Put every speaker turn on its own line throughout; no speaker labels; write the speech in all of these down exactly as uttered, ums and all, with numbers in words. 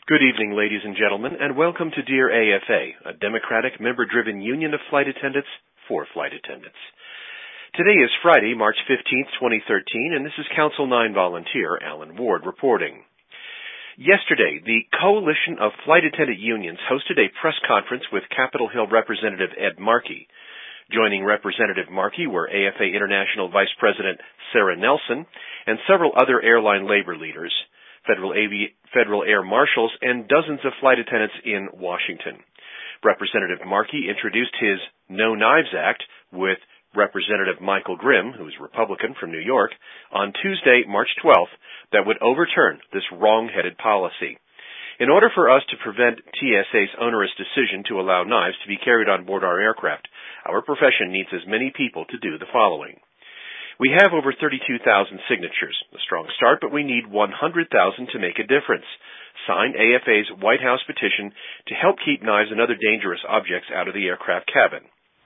Good evening, ladies and gentlemen, and welcome to Dear A F A, a democratic, member-driven union of flight attendants for flight attendants. Today is Friday, March fifteenth, twenty thirteen, and this is Council nine volunteer Alan Ward reporting. Yesterday, the Coalition of Flight Attendant Unions hosted a press conference with Capitol Hill Representative Ed Markey. Joining Representative Markey were A F A International Vice President Sarah Nelson and several other airline labor leaders, Federal, Avi- Federal Air Marshals, and dozens of flight attendants in Washington. Representative Markey introduced his No Knives Act with Representative Michael Grimm, who is Republican from New York, on Tuesday, March twelfth, that would overturn this wrong-headed policy. In order for us to prevent T S A's onerous decision to allow knives to be carried on board our aircraft, our profession needs as many people to do the following. We have over thirty-two thousand signatures, a strong start, but we need one hundred thousand to make a difference. Sign A F A's White House petition to help keep knives and other dangerous objects out of the aircraft cabin.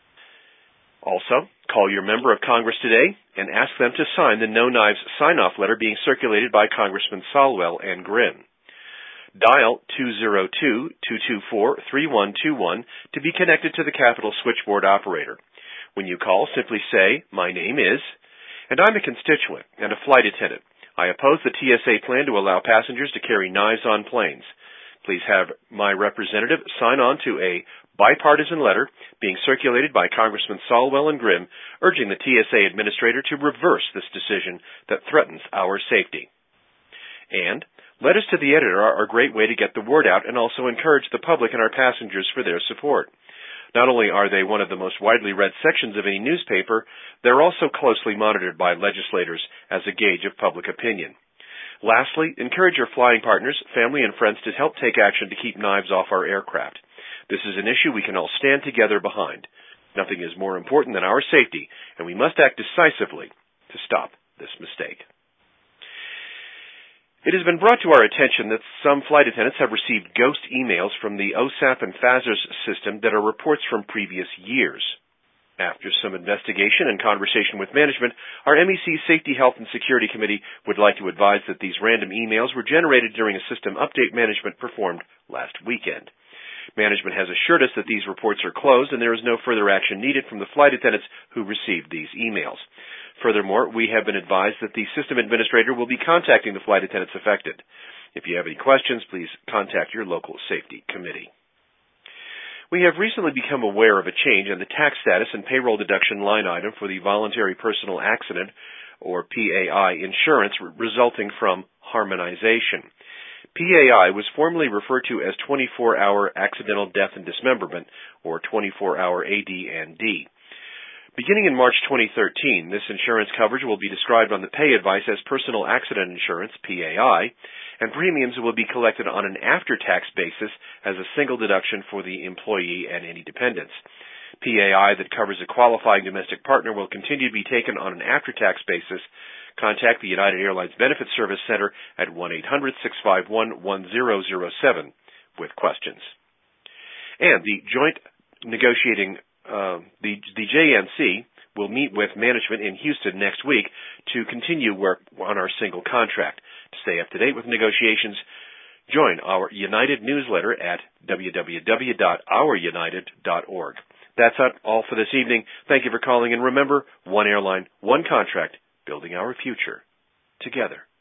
Also, call your member of Congress today and ask them to sign the No Knives sign-off letter being circulated by Congressman Salwell and Grimm. Dial two zero two, two two four, three one two one to be connected to the Capitol switchboard operator. When you call, simply say, "My name is," and I'm a constituent and a flight attendant. I oppose the T S A plan to allow passengers to carry knives on planes. Please have my representative sign on to a bipartisan letter being circulated by Congressman Salwell and Grimm urging the T S A administrator to reverse this decision that threatens our safety. And letters to the editor are a great way to get the word out and also encourage the public and our passengers for their support. Not only are they one of the most widely read sections of any newspaper, they're also closely monitored by legislators as a gauge of public opinion. Lastly, encourage your flying partners, family, and friends to help take action to keep knives off our aircraft. This is an issue we can all stand together behind. Nothing is more important than our safety, and we must act decisively to stop this mistake. It has been brought to our attention that some flight attendants have received ghost emails from the O S A P and FASRS system that are reports from previous years. After some investigation and conversation with management, our M E C Safety, Health, and Security Committee would like to advise that these random emails were generated during a system update management performed last weekend. Management has assured us that these reports are closed and there is no further action needed from the flight attendants who received these emails. Furthermore, we have been advised that the system administrator will be contacting the flight attendants affected. If you have any questions, please contact your local safety committee. We have recently become aware of a change in the tax status and payroll deduction line item for the voluntary personal accident, or P A I, insurance resulting from harmonization. P A I was formerly referred to as twenty-four hour accidental death and dismemberment, or twenty-four hour A D and D. Beginning in March twenty thirteen, this insurance coverage will be described on the pay advice as personal accident insurance, P A I, and premiums will be collected on an after-tax basis as a single deduction for the employee and any dependents. P A I that covers a qualifying domestic partner will continue to be taken on an after-tax basis. Contact the United Airlines Benefits Service Center at one eight hundred, six five one, one zero zero seven with questions. And the joint negotiating Uh, the, the J N C will meet with management in Houston next week to continue work on our single contract. To stay up to date with negotiations, join our United newsletter at w w w dot our united dot org. That's all for this evening. Thank you for calling, and remember, one airline, one contract, building our future together.